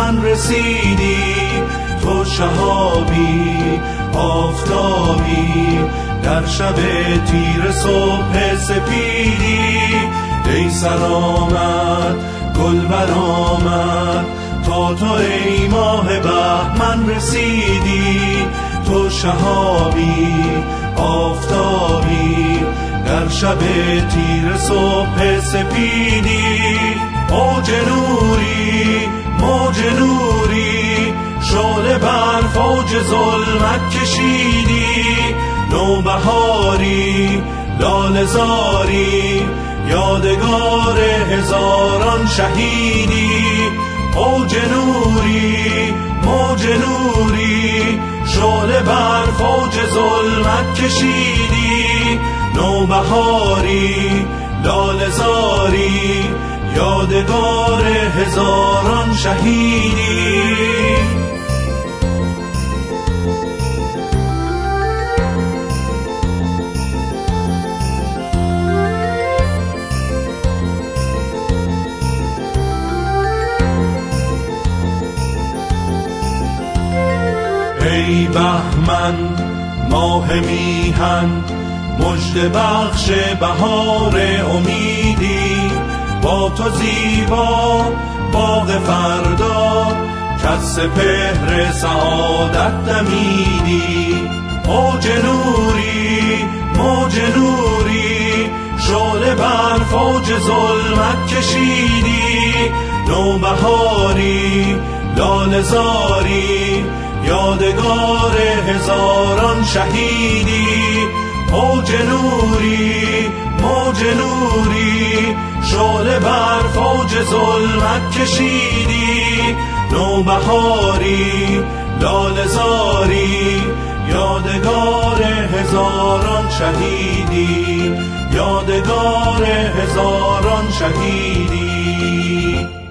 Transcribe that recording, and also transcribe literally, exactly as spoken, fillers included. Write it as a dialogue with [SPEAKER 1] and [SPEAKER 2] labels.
[SPEAKER 1] من رسیدی، تو شهابی آفتابی در شب تیر صبح سپیدی. ای سرآمد گل برآمد تا تو ای ماه بهمن رسیدی، تو شهابی آفتابی در شب تیر صبح سپیدی. موج نوری موج نوری شعله بر فوج ظلمت کشیدی، نوبهاری لاله زاری یادگار هزاران شهیدی. موج نوری موج نوری شعله بر فوج ظلمت کشیدی، نوبهاری لاله زاری یادگار هزاران شهیدی. ای بهمن ماه میهن مژده بخش بهار امیدی، با تو زیبا باغ فردا کز سپهر سعادت دمیدی. موج نوری موج نوری شعله بر فوج ظلمت کشیدی، نوبهاری لاله زاری یادگار هزاران شهیدی. موج نوری موج نوری شعله بر فوج ظلمت کشیدی، نوبهاری لاله زاری یادگار هزاران شهیدی، یادگار هزاران شهیدی.